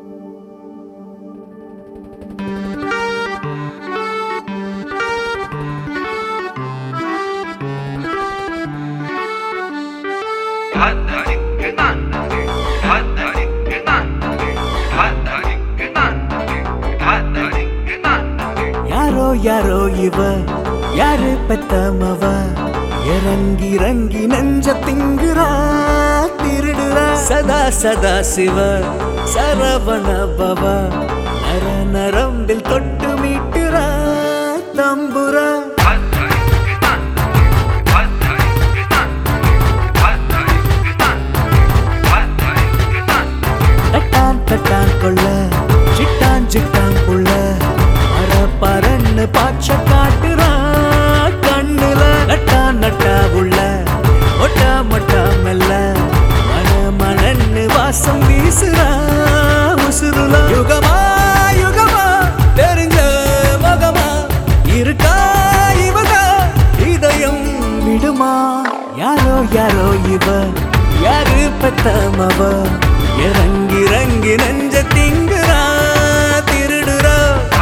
யாரோ யாரோ இவ யாரு பெத்தமவ இறங்கி இறங்கி நெஞ்ச திங்குறா திருடுறா சதா சதா சிவ சரவண பவ நர நரம்பில் தொட்டு மீட்டுறா தம்புரா தட்டான் தட்டான் கொள்ள சிட்டான் சிட்டான் புள்ள பரன்னு பாச்ச காட்டுறா கண்ணுல நட்டா நட்டா உள்ள ஒட்டா மொட்டா மெல்ல மன மணன்னு வாசம் வீசுறா உசுருல யுகமா யுகமா தெரிஞ்ச மகமா இருக்கா இவக இதயம் விடுமா யாரோ யாரோ இவ யாரு பெத்தமவ இறங்கி இறங்கி நெஞ்ச திங்குறா திருடுறா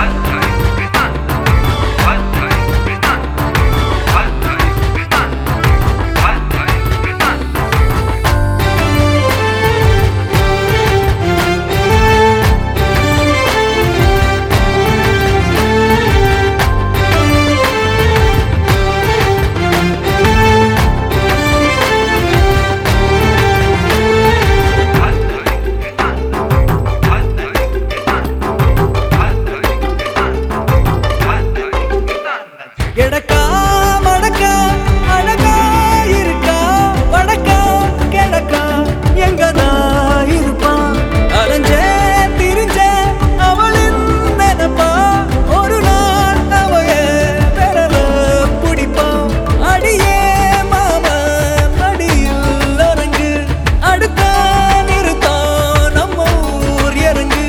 எடக்கா மடக்கா அழகா இருக்கா வடக்கா கிழக்கா எங்கதா இருப்பா அலைஞ்சே திரிஞ்சே அவளின் நினைப்பா ஒரு நாள் அவைய பெறல பிடிப்பா அடியே மாமா மடியில் அரங்கு அடுத்தா நிறுத்தா நம்ம ஊர் இறங்கு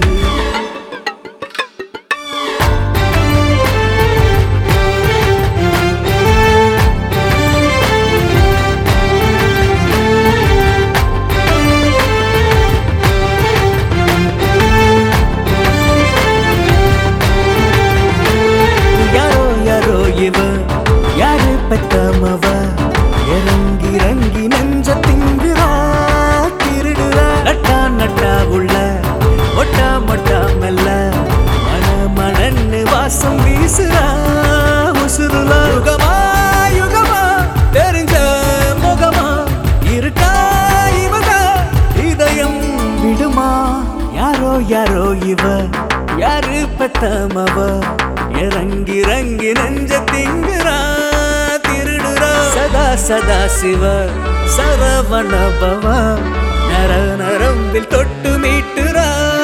இவ யாரு பெத்தமவ இறங்கி இறங்கி நெஞ்ச திங்குறா திருடுறா நட்டா நட்டா உள்ள ஒட்டா மொட்டா மெல்ல மன மணன்னு வாசம் வீசுறா உசுருல யுகமா யுகமா தெரிஞ்ச முகமா இருக்கா இவக இதயம் விடுமா யாரோ யாரோ இவ யாரு பெத்தமவ இறங்கி இறங்கி நெஞ்ச திங்குறா திருடுறா சதா சதா சிவ சரவண பவ நர நரம்பில் தொட்டு மீட்டுறா